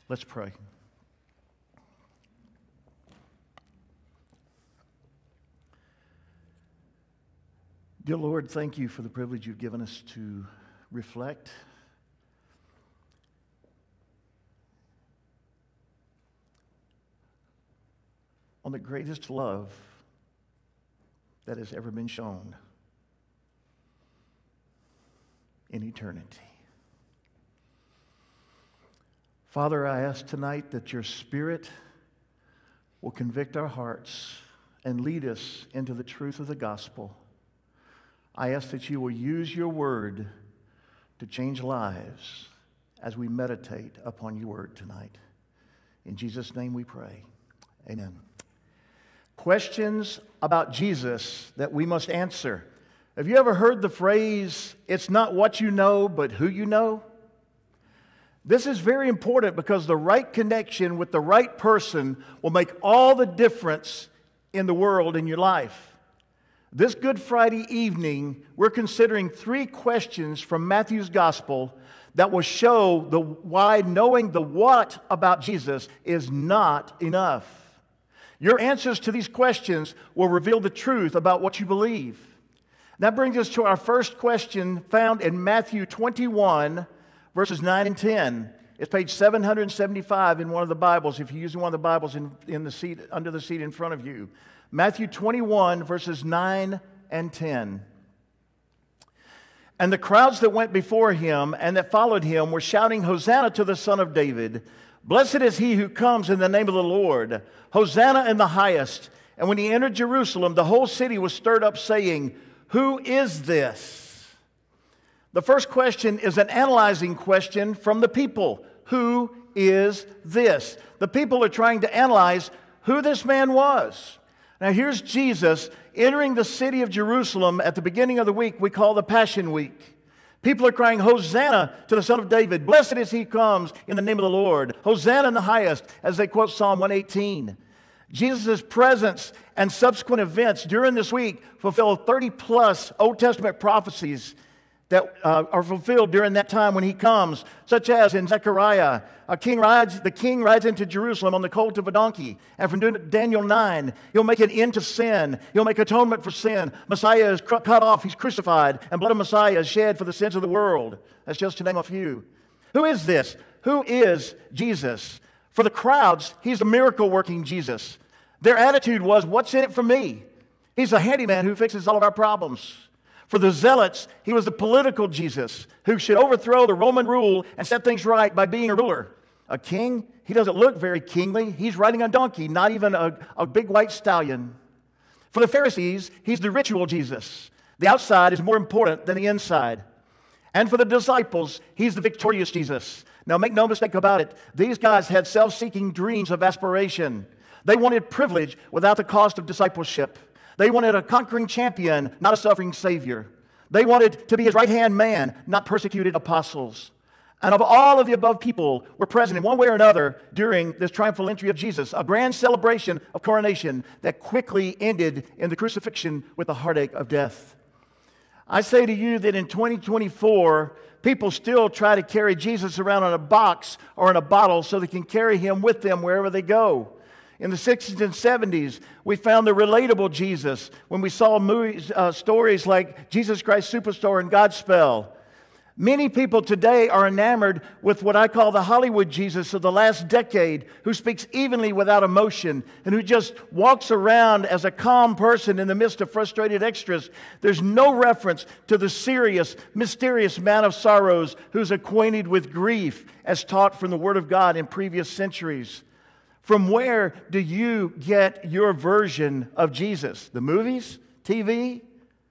Let's pray. Dear Lord, thank you for the privilege you've given us to reflect on the greatest love that has ever been shown in eternity. Father, I ask tonight that your Spirit will convict our hearts and lead us into the truth of the gospel. I ask that you will use your word to change lives as we meditate upon your word tonight. In Jesus' name we pray. Amen. Questions about Jesus that we must answer. Have you ever heard the phrase, it's not what you know, but who you know? This is very important because the right connection with the right person will make all the difference in the world, in your life. This Good Friday evening, we're considering 3 questions from Matthew's Gospel that will show why knowing the what about Jesus is not enough. Your answers to these questions will reveal the truth about what you believe. That brings us to our first question found in Matthew 21, verses 9 and 10. It's page 775 in one of the Bibles, if you're using one of the Bibles in the seat, under the seat in front of you. Matthew 21, verses 9 and 10. And the crowds that went before him and that followed him were shouting, Hosanna to the Son of David. Blessed is he who comes in the name of the Lord. Hosanna in the highest. And when he entered Jerusalem, the whole city was stirred up, saying, Who is this? The first question is an analyzing question from the people. Who is this? The people are trying to analyze who this man was. Now here's Jesus entering the city of Jerusalem at the beginning of the week we call the Passion Week. People are crying, Hosanna to the Son of David. Blessed is he comes in the name of the Lord. Hosanna in the highest, as they quote Psalm 118. Jesus' presence and subsequent events during this week fulfill 30-plus Old Testament prophecies that are fulfilled during that time when he comes, such as in Zechariah, the king rides into Jerusalem on the colt of a donkey. And from Daniel 9, he'll make an end to sin. He'll make atonement for sin. Messiah is cut off, he's crucified, and blood of Messiah is shed for the sins of the world. That's just to name a few. Who is this? Who is Jesus? For the crowds, he's the miracle-working Jesus. Their attitude was, what's in it for me? He's a handyman who fixes all of our problems. For the zealots, he was the political Jesus who should overthrow the Roman rule and set things right by being a ruler. A king, he doesn't look very kingly. He's riding a donkey, not even a big white stallion. For the Pharisees, he's the ritual Jesus. The outside is more important than the inside. And for the disciples, he's the victorious Jesus. Now make no mistake about it, these guys had self-seeking dreams of aspiration. They wanted privilege without the cost of discipleship. They wanted a conquering champion, not a suffering Savior. They wanted to be his right-hand man, not persecuted apostles. And of all of the above people were present in one way or another during this triumphal entry of Jesus, a grand celebration of coronation that quickly ended in the crucifixion with the heartache of death. I say to you that in 2024, people still try to carry Jesus around in a box or in a bottle so they can carry him with them wherever they go. In the 60s and 70s, we found the relatable Jesus when we saw stories like Jesus Christ Superstar and Godspell. Many people today are enamored with what I call the Hollywood Jesus of the last decade, who speaks evenly without emotion and who just walks around as a calm person in the midst of frustrated extras. There's no reference to the serious, mysterious man of sorrows who's acquainted with grief as taught from the Word of God in previous centuries. From where do you get your version of Jesus? The movies? TV?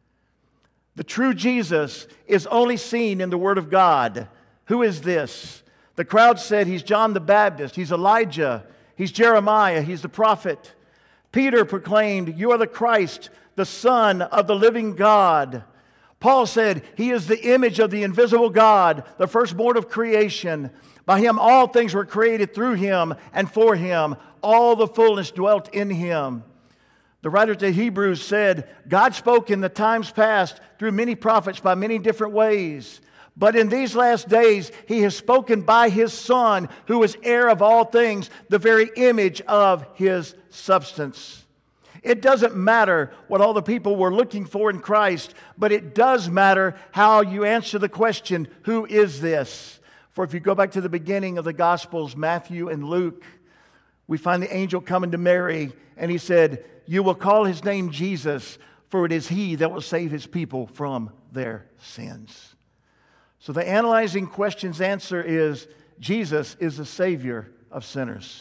The true Jesus is only seen in the Word of God. Who is this? The crowd said he's John the Baptist, he's Elijah, he's Jeremiah, he's the prophet. Peter proclaimed, you are the Christ, the Son of the living God. Paul said he is the image of the invisible God, the firstborn of creation. By him all things were created, through him and for him. All the fullness dwelt in him. The writer to Hebrews said, God spoke in the times past through many prophets by many different ways. But in these last days, he has spoken by his Son, who is heir of all things, the very image of his substance. It doesn't matter what all the people were looking for in Christ, but it does matter how you answer the question, who is this? For if you go back to the beginning of the Gospels, Matthew and Luke, we find the angel coming to Mary, and he said, "You will call his name Jesus, for it is he that will save his people from their sins." So the analyzing question's answer is, Jesus is the Savior of sinners.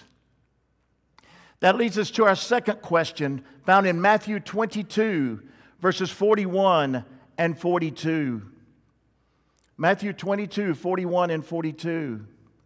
That leads us to our second question, found in Matthew 22, verses 41 and 42. Matthew 22, 41 and 42.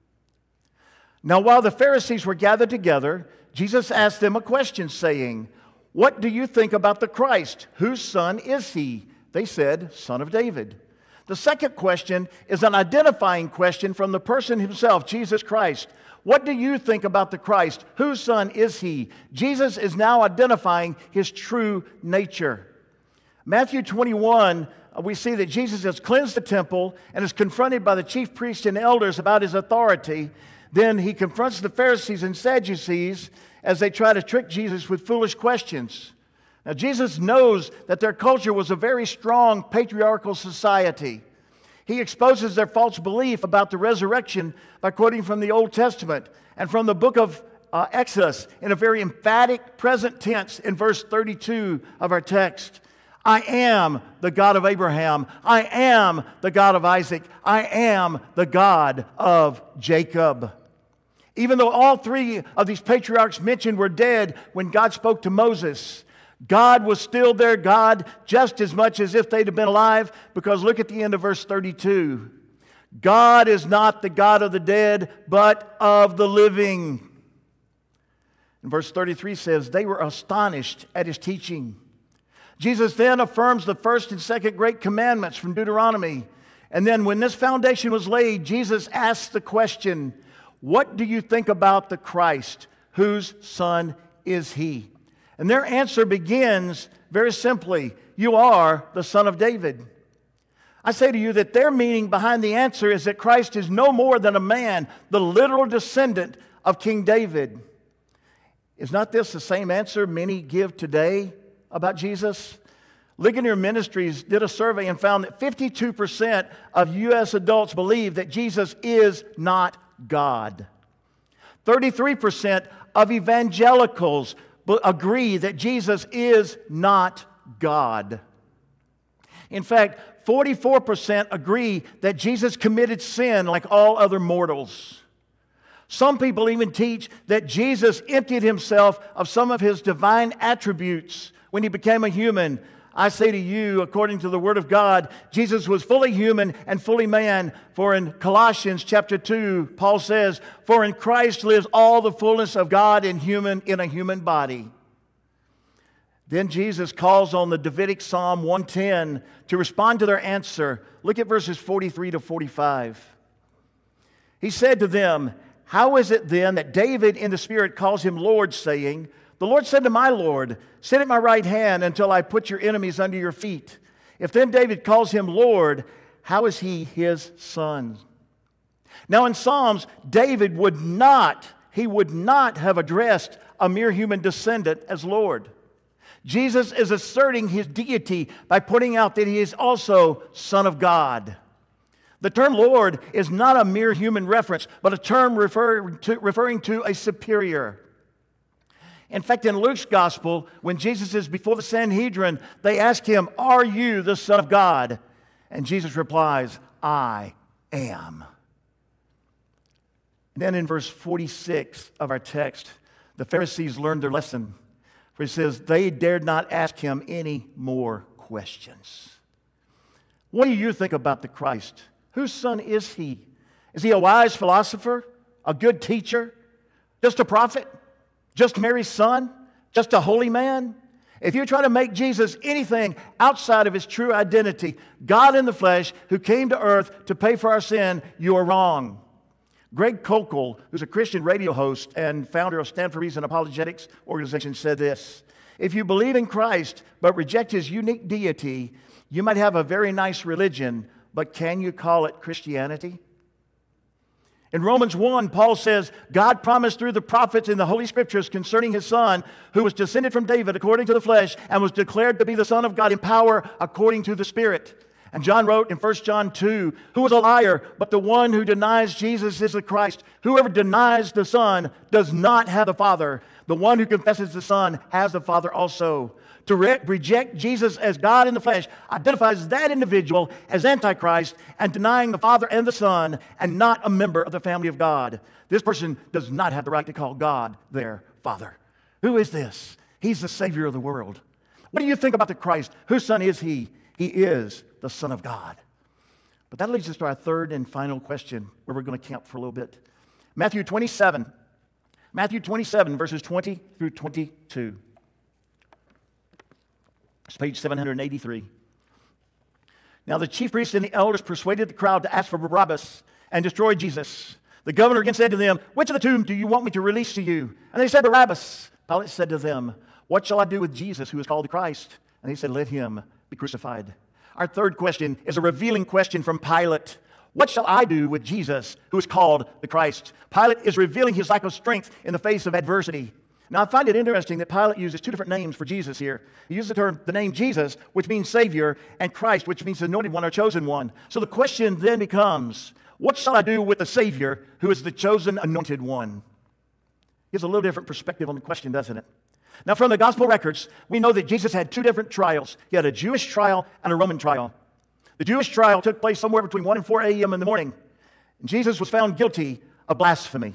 Now, while the Pharisees were gathered together, Jesus asked them a question, saying, "What do you think about the Christ? Whose son is he?" They said, "Son of David." The second question is an identifying question from the person himself, Jesus Christ. What do you think about the Christ? Whose son is he? Jesus is now identifying his true nature. Matthew 21, we see that Jesus has cleansed the temple and is confronted by the chief priests and elders about his authority. Then he confronts the Pharisees and Sadducees as they try to trick Jesus with foolish questions. Now, Jesus knows that their culture was a very strong patriarchal society. He exposes their false belief about the resurrection by quoting from the Old Testament and from the book of Exodus in a very emphatic present tense in verse 32 of our text. "I am the God of Abraham. I am the God of Isaac. I am the God of Jacob." Even though all three of these patriarchs mentioned were dead when God spoke to Moses, God was still their God just as much as if they'd have been alive, because look at the end of verse 32. God is not the God of the dead, but of the living. And verse 33 says, they were astonished at his teaching. Jesus then affirms the first and second great commandments from Deuteronomy. And then when this foundation was laid, Jesus asks the question, "What do you think about the Christ? Whose son is he?" And their answer begins very simply, "You are the Son of David." I say to you that their meaning behind the answer is that Christ is no more than a man, the literal descendant of King David. Is not this the same answer many give today about Jesus? Ligonier Ministries did a survey and found that 52% of U.S. adults believe that Jesus is not God. 33% of evangelicals agree that Jesus is not God. In fact, 44% agree that Jesus committed sin like all other mortals. Some people even teach that Jesus emptied himself of some of his divine attributes when he became a human. I say to you, according to the Word of God, Jesus was fully human and fully man. For in Colossians chapter 2, Paul says, "For in Christ lives all the fullness of God in a human body." Then Jesus calls on the Davidic Psalm 110 to respond to their answer. Look at verses 43 to 45. He said to them, "How is it then that David in the Spirit calls him Lord, saying, 'The Lord said to my Lord, sit at my right hand until I put your enemies under your feet'? If then David calls him Lord, how is he his son?" Now in Psalms, David would not have addressed a mere human descendant as Lord. Jesus is asserting his deity by pointing out that he is also Son of God. The term Lord is not a mere human reference, but a term referring to a superior. In fact, in Luke's gospel, when Jesus is before the Sanhedrin, they ask him, "Are you the Son of God?" And Jesus replies, "I am." Then in verse 46 of our text, the Pharisees learned their lesson. For he says, they dared not ask him any more questions. What do you think about the Christ? Whose son is he? Is he a wise philosopher? A good teacher? Just a prophet? Just Mary's son? Just a holy man? If you try to make Jesus anything outside of his true identity, God in the flesh who came to earth to pay for our sin, you are wrong. Greg Koukl, who's a Christian radio host and founder of Stand for Reason Apologetics organization, said this: "If you believe in Christ but reject his unique deity, you might have a very nice religion, but can you call it Christianity? In Romans 1, Paul says, God promised through the prophets in the Holy Scriptures concerning His Son, who was descended from David according to the flesh, and was declared to be the Son of God in power according to the Spirit. And John wrote in 1 John 2, who is a liar, but the one who denies Jesus is the Christ. Whoever denies the Son does not have the Father. The one who confesses the Son has the Father also. To reject Jesus as God in the flesh identifies that individual as Antichrist and denying the Father and the Son and not a member of the family of God. This person does not have the right to call God their Father. Who is this? He's the Savior of the world. What do you think about the Christ? Whose Son is He? He is the Son of God. But that leads us to our third and final question, where we're going to camp for a little bit. Matthew 27, verses 20 through 22. It's page 783. Now the chief priests and the elders persuaded the crowd to ask for Barabbas and destroy Jesus. The governor again said to them, which of the two do you want me to release to you? And they said, Barabbas. Pilate said to them, what shall I do with Jesus, who is called the Christ? And he said, let him be crucified. Our third question is a revealing question from Pilate. What shall I do with Jesus, who is called the Christ? Pilate is revealing his lack of strength in the face of adversity. Now, I find it interesting that Pilate uses two different names for Jesus here. He uses the name Jesus, which means Savior, and Christ, which means anointed one or chosen one. So the question then becomes, what shall I do with the Savior, who is the chosen anointed one? Gives a little different perspective on the question, doesn't it? Now, from the gospel records, we know that Jesus had two different trials. He had a Jewish trial and a Roman trial. The Jewish trial took place somewhere between 1 and 4 a.m. in the morning. And Jesus was found guilty of blasphemy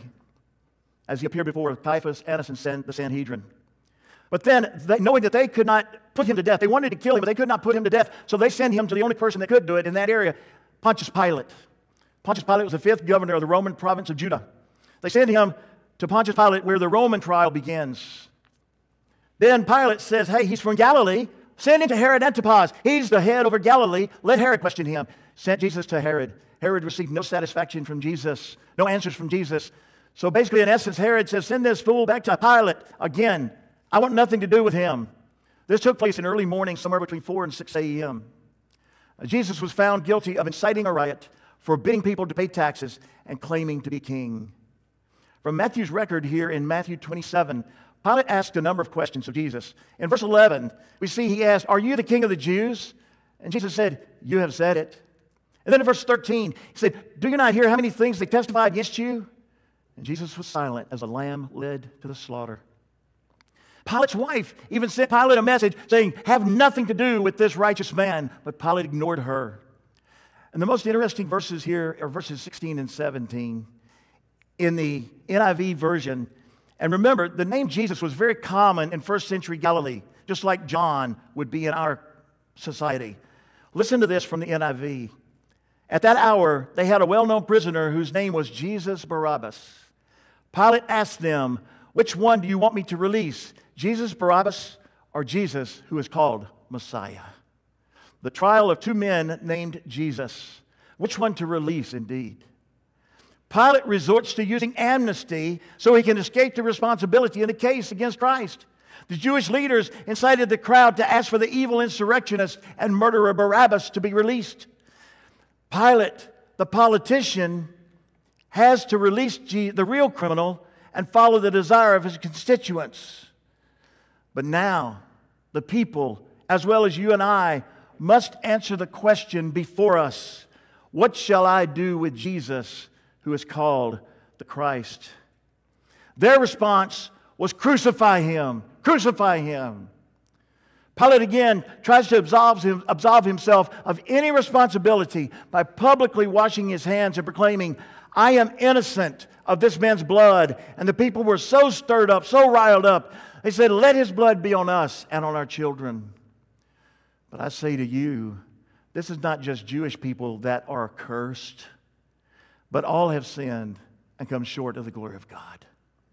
as he appeared before Caiaphas, Annas, and the Sanhedrin. But then, knowing that they could not put him to death, they wanted to kill him, but they could not put him to death, so they sent him to the only person that could do it in that area, Pontius Pilate. Pontius Pilate was the 5th governor of the Roman province of Judah. They sent him to Pontius Pilate, where the Roman trial begins. Then Pilate says, hey, he's from Galilee. Send him to Herod Antipas. He's the head over Galilee. Let Herod question him. Sent Jesus to Herod. Herod received no satisfaction from Jesus, no answers from Jesus. So basically, in essence, Herod says, send this fool back to Pilate again. I want nothing to do with him. This took place in early morning, somewhere between 4 and 6 a.m. Jesus was found guilty of inciting a riot, forbidding people to pay taxes, and claiming to be king. From Matthew's record here in Matthew 27, Pilate asked a number of questions of Jesus. In verse 11, we see he asked, are you the king of the Jews? And Jesus said, you have said it. And then in verse 13, he said, do you not hear how many things they testify against you? And Jesus was silent as a lamb led to the slaughter. Pilate's wife even sent Pilate a message saying, have nothing to do with this righteous man. But Pilate ignored her. And the most interesting verses here are verses 16 and 17 in the NIV version. And remember, the name Jesus was very common in first century Galilee, just like John would be in our society. Listen to this from the NIV. At that hour, they had a well-known prisoner whose name was Jesus Barabbas. Pilate asked them, which one do you want me to release, Jesus Barabbas or Jesus who is called Messiah? The trial of two men named Jesus. Which one to release indeed? Pilate resorts to using amnesty so he can escape the responsibility in the case against Christ. The Jewish leaders incited the crowd to ask for the evil insurrectionist and murderer Barabbas to be released. Pilate, the politician, has to release the real criminal and follow the desire of his constituents. But now, the people, as well as you and I, must answer the question before us, what shall I do with Jesus, who is called the Christ? Their response was, crucify him, crucify him. Pilate again tries to absolve himself of any responsibility by publicly washing his hands and proclaiming, I am innocent of this man's blood. And the people were so stirred up, so riled up, they said, let his blood be on us and on our children. But I say to you, this is not just Jewish people that are cursed, but all have sinned and come short of the glory of God.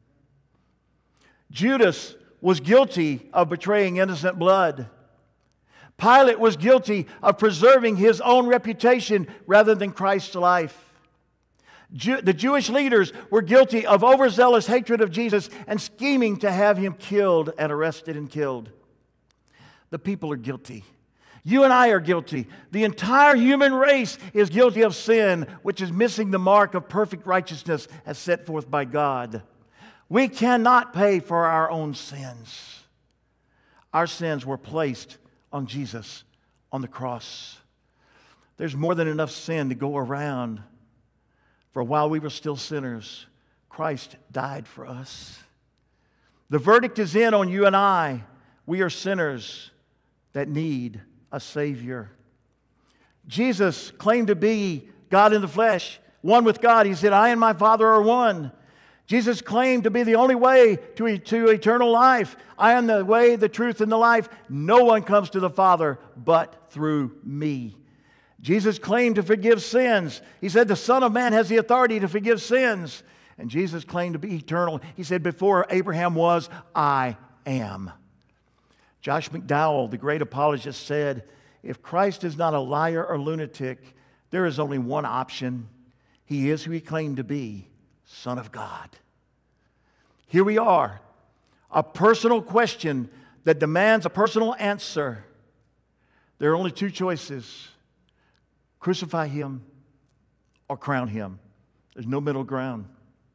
Judas was guilty of betraying innocent blood. Pilate was guilty of preserving his own reputation rather than Christ's life. The Jewish leaders were guilty of overzealous hatred of Jesus and scheming to have him killed and arrested and killed. The people are guilty. You and I are guilty. The entire human race is guilty of sin, which is missing the mark of perfect righteousness as set forth by God. We cannot pay for our own sins. Our sins were placed on Jesus on the cross. There's more than enough sin to go around. For while we were still sinners, Christ died for us. The verdict is in on you and I. We are sinners that need a Savior. Jesus claimed to be God in the flesh, one with God. He said, I and my Father are one. Jesus claimed to be the only way to eternal life. I am the way, the truth, and the life. No one comes to the Father but through me. Jesus claimed to forgive sins. He said the Son of Man has the authority to forgive sins. And Jesus claimed to be eternal. He said, before Abraham was, I am. Josh McDowell, the great apologist, said, if Christ is not a liar or lunatic, there is only one option. He is who he claimed to be, Son of God. Here we are, a personal question that demands a personal answer. There are only two choices: crucify him or crown him. There's no middle ground.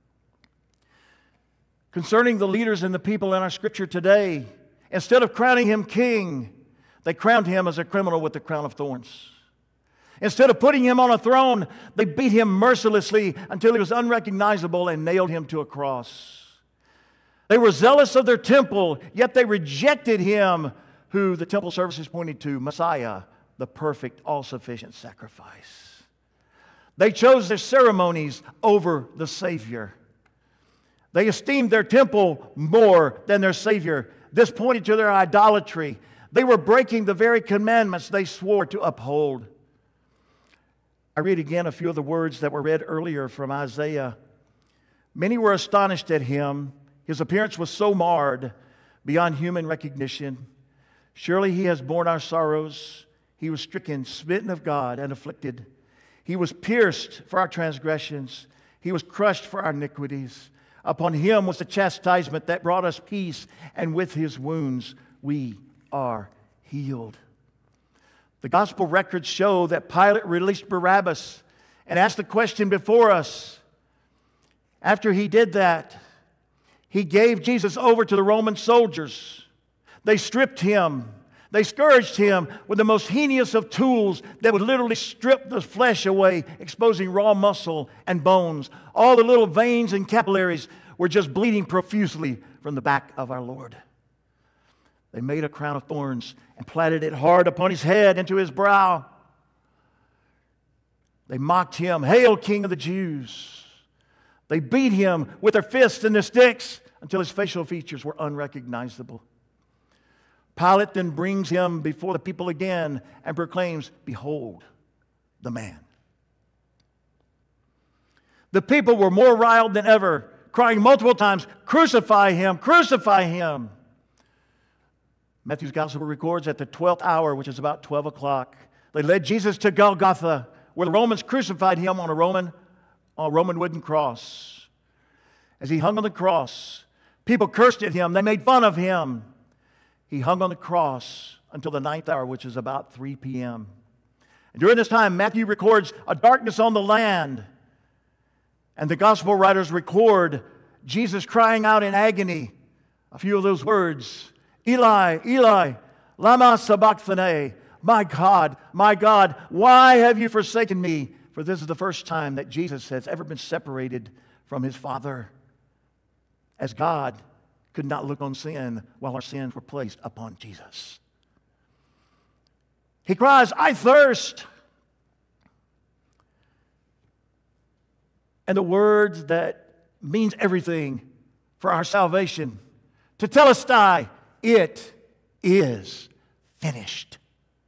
Concerning the leaders and the people in our scripture today, instead of crowning him king, they crowned him as a criminal with the crown of thorns. Instead of putting him on a throne, they beat him mercilessly until he was unrecognizable and nailed him to a cross. They were zealous of their temple, yet they rejected him who the temple services pointed to, Messiah, the perfect, all-sufficient sacrifice. They chose their ceremonies over the Savior. They esteemed their temple more than their Savior. This pointed to their idolatry. They were breaking the very commandments they swore to uphold. I read again a few of the words that were read earlier from Isaiah. Many were astonished at him. His appearance was so marred beyond human recognition. Surely he has borne our sorrows. He was stricken, smitten of God, and afflicted. He was pierced for our transgressions. He was crushed for our iniquities. Upon him was the chastisement that brought us peace, and with his wounds we are healed. The gospel records show that Pilate released Barabbas and asked the question before us. After he did that, he gave Jesus over to the Roman soldiers. They stripped him. They scourged him with the most heinous of tools that would literally strip the flesh away, exposing raw muscle and bones. All the little veins and capillaries were just bleeding profusely from the back of our Lord. They made a crown of thorns and platted it hard upon his head into his brow. They mocked him, "Hail, King of the Jews!" They beat him with their fists and their sticks until his facial features were unrecognizable. Pilate then brings him before the people again and proclaims, "Behold the man." The people were more riled than ever, crying multiple times, "Crucify him! Crucify him!" Matthew's gospel records at the 12th hour, which is about 12 o'clock, they led Jesus to Golgotha, where the Romans crucified him on a Roman wooden cross. As he hung on the cross, people cursed at him. They made fun of him. He hung on the cross until the 9th hour, which is about 3 p.m. And during this time, Matthew records a darkness on the land. And the gospel writers record Jesus crying out in agony. A few of those words, "Eli, Eli, lama sabachthani." My God, why have you forsaken me? For this is the first time that Jesus has ever been separated from his Father. As God could not look on sin while our sins were placed upon Jesus. He cries, "I thirst." And the words that means everything for our salvation, tetelestai, it is finished.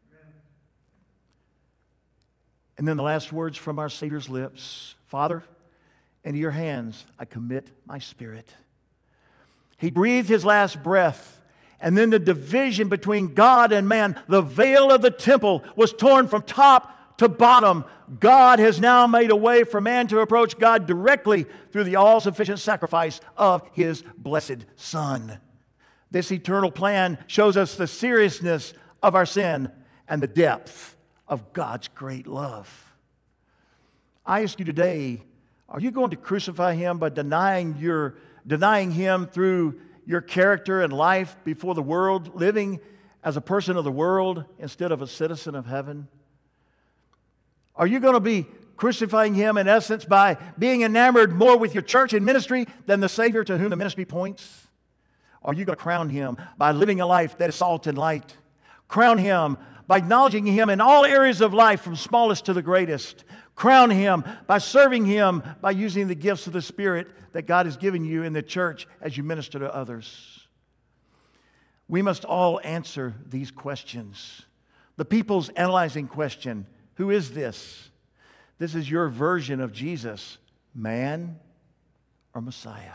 And then the last words from our Savior's lips, "Father, into your hands I commit my spirit." He breathed his last breath, and then the division between God and man, the veil of the temple, was torn from top to bottom. God has now made a way for man to approach God directly through the all-sufficient sacrifice of his blessed Son. This eternal plan shows us the seriousness of our sin and the depth of God's great love. I ask you today, are you going to crucify Him by denying Him through your character and life before the world, living as a person of the world instead of a citizen of heaven? Are you going to be crucifying Him in essence by being enamored more with your church and ministry than the Savior to whom the ministry points? Or are you going to crown Him by living a life that is salt and light? Crown Him by acknowledging Him in all areas of life, from smallest to the greatest. Crown Him by serving Him, by using the gifts of the Spirit that God has given you in the church as you minister to others. We must all answer these questions. The people's analyzing question, who is this? This is your version of Jesus, man or Messiah?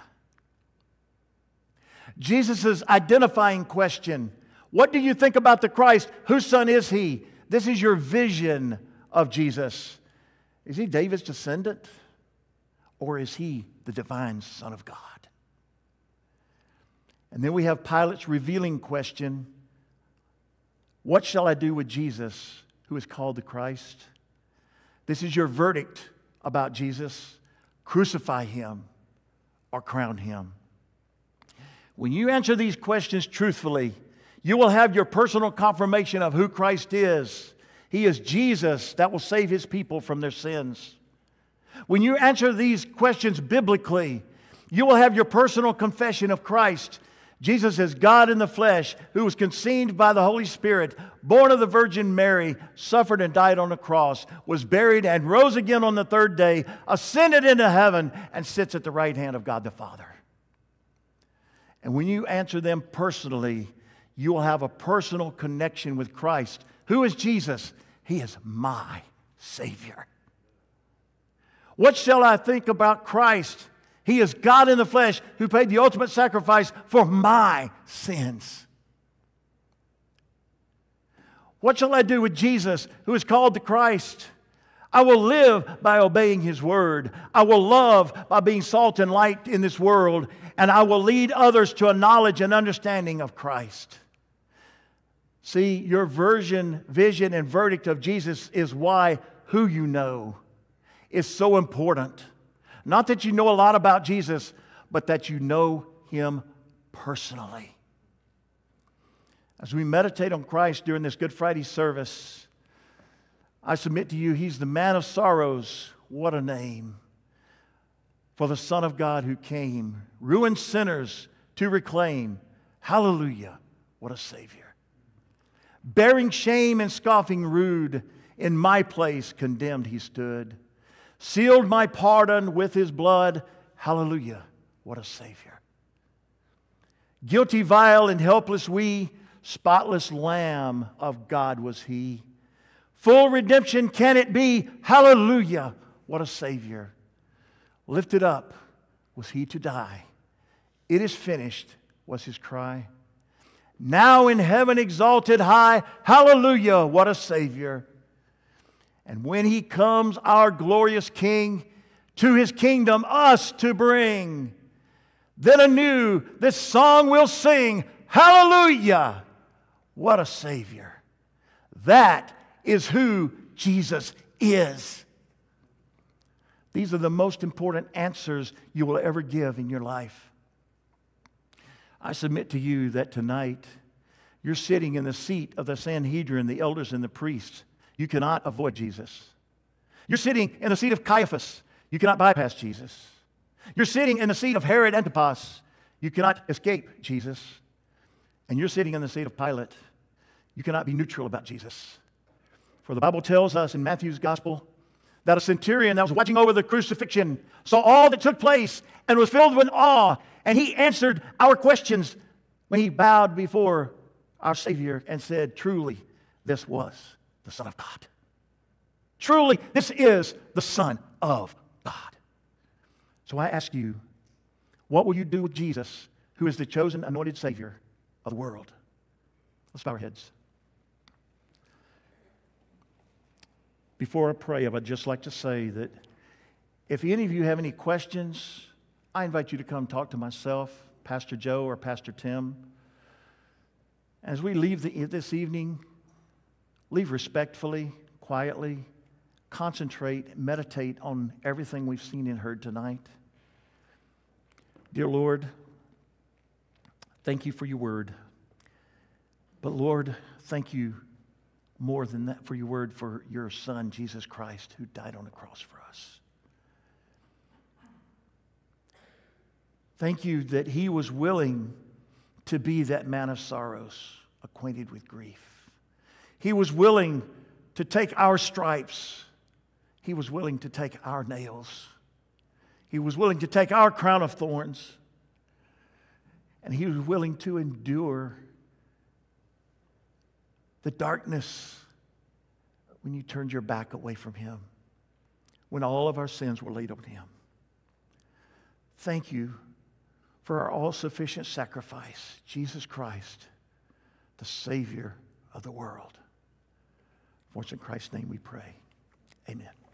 Jesus' identifying question, what do you think about the Christ? Whose son is He? This is your vision of Jesus. Is He David's descendant? Or is He the divine Son of God? And then we have Pilate's revealing question, what shall I do with Jesus, who is called the Christ? This is your verdict about Jesus. Crucify Him or crown Him. When you answer these questions truthfully, you will have your personal confirmation of who Christ is. He is Jesus that will save His people from their sins. When you answer these questions biblically, you will have your personal confession of Christ. Jesus is God in the flesh, who was conceived by the Holy Spirit, born of the Virgin Mary, suffered and died on the cross, was buried and rose again on the third day, ascended into heaven, and sits at the right hand of God the Father. And when you answer them personally, you will have a personal connection with Christ. Who is Jesus? He is my Savior. What shall I think about Christ? He is God in the flesh who paid the ultimate sacrifice for my sins. What shall I do with Jesus, who is called the Christ? I will live by obeying His word. I will love by being salt and light in this world. And I will lead others to a knowledge and understanding of Christ. See, your vision, and verdict of Jesus is why who you know is so important. Not that you know a lot about Jesus, but that you know Him personally. As we meditate on Christ during this Good Friday service, I submit to you, He's the man of sorrows. What a name. For the Son of God who came, ruined sinners to reclaim. Hallelujah, what a Savior. Bearing shame and scoffing rude, in my place condemned He stood. Sealed my pardon with His blood. Hallelujah, what a Savior. Guilty, vile, and helpless we, spotless Lamb of God was He. Full redemption can it be. Hallelujah, what a Savior. Lifted up was He to die. It is finished was His cry. Now in heaven exalted high. Hallelujah, what a Savior. And when He comes, our glorious King, to His kingdom us to bring, then anew this song we'll sing. Hallelujah, what a Savior. That is who Jesus is. These are the most important answers you will ever give in your life. I submit to you that tonight you're sitting in the seat of the Sanhedrin, the elders and the priests. You cannot avoid Jesus. You're sitting in the seat of Caiaphas. You cannot bypass Jesus. You're sitting in the seat of Herod Antipas. You cannot escape Jesus. And you're sitting in the seat of Pilate. You cannot be neutral about Jesus. For the Bible tells us in Matthew's gospel that a centurion that was watching over the crucifixion saw all that took place and was filled with awe. And he answered our questions when he bowed before our Savior and said, truly, this was the Son of God. Truly, this is the Son of God. So I ask you, what will you do with Jesus, who is the chosen, anointed Savior of the world? Let's bow our heads. Before I pray, I would just like to say that if any of you have any questions, I invite you to come talk to myself, Pastor Joe, or Pastor Tim. As we leave this evening, leave respectfully, quietly, concentrate, meditate on everything we've seen and heard tonight. Dear Lord, thank you for your word. But Lord, thank you more than that for your word, for your Son, Jesus Christ, who died on the cross for us. Thank you that he was willing to be that man of sorrows, acquainted with grief. He was willing to take our stripes. He was willing to take our nails. He was willing to take our crown of thorns. And he was willing to endure the darkness when you turned your back away from him, when all of our sins were laid on him. Thank you for our all-sufficient sacrifice, Jesus Christ, the Savior of the world. For it's in Christ's name we pray. Amen.